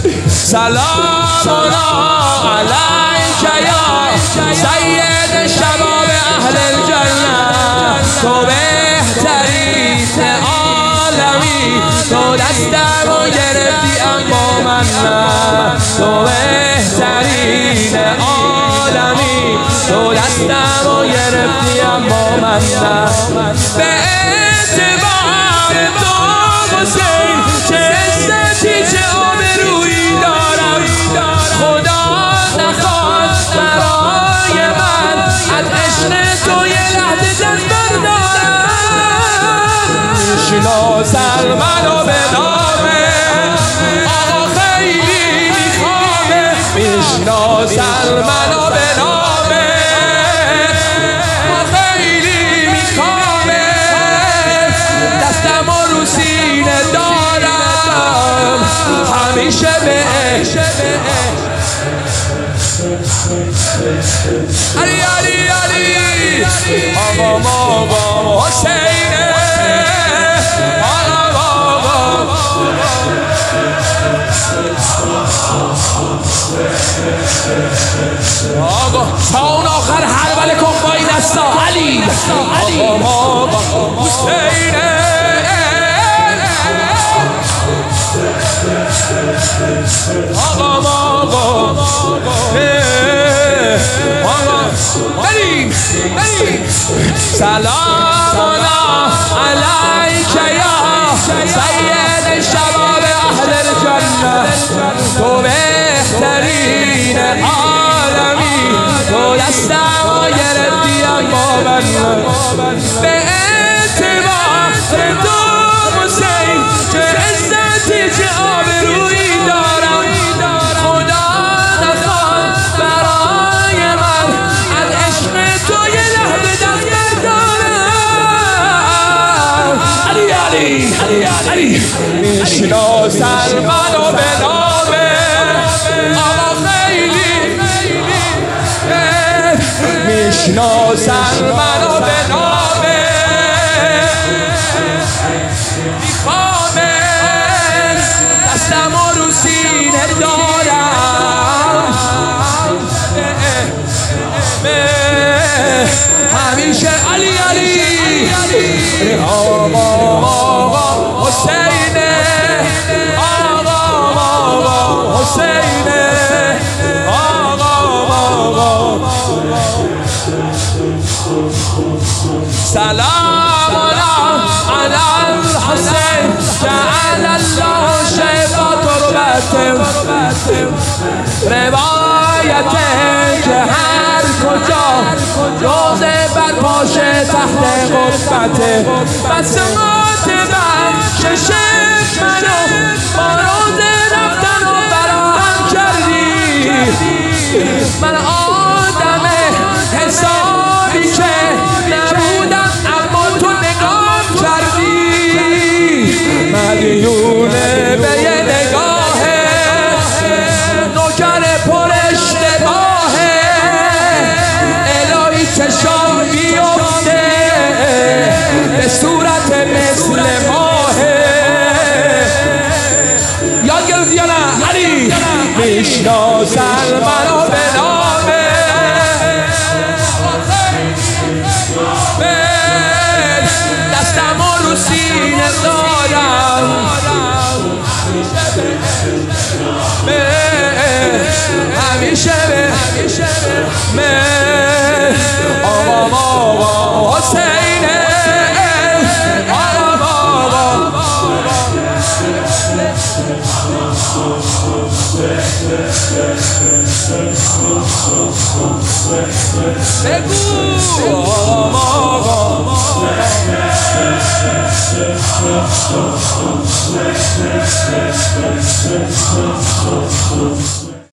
سلام علیک یا سید شباب اهل الجنه، تو بهترین عالمی، تو دستمو گرفتی اما من نه، تو بهترین عالمی، تو دستمو گرفتی اما من نه. به اعتبار تو حسین چه عزتی چه آبرویی دارم، خدا نخواست برای من از عشق تو یه لحظه دست بردارم. میشناسن منو به نامه آقا خیلی میخوامه، میشناسن منو به نامه آقا خیلی میخوامه، دستمو رو سینه دارم همیشه به علی علی علی آقا حسینه، آقا تا اون آخر حلبل کن با این دستا علی آقا حسینه، آقا بریم سلام علیک یا سید شباب اهل الجنه، تو بهترین عالمی، تو دستمو گرفتی اما من به اعتبار تو حسین چه عزتی چه آبرویی دارم، خدا نخواست برای من از عشق تو یه لحظه دست بردارم. علی میشناسن منو به نامه آقا خیلی میشناسن منو به نامه میخوامه، دستمو رو سینه دارم همیشه علی آقا حسینه، آقا حسینه، آقا سلام علی الحسین جعل الله شیبا تربته، روایته که هر کجا روزه بر پاشه تحت قبته، بسمات من ششم منو با روزه رفتن و فراهم کردی، من آدم حسابی که نبودم اما تو نگاه کردی، مدیونه به یه نگاهه نوکر پر اشتباهه، الهی چشام بیفته به صورت مثل ماهه. یاد گرفتی یا نه علی؟ میشناسن منو به نامه دستمو رو سینه دارم همیشه آقا حسینه، بگو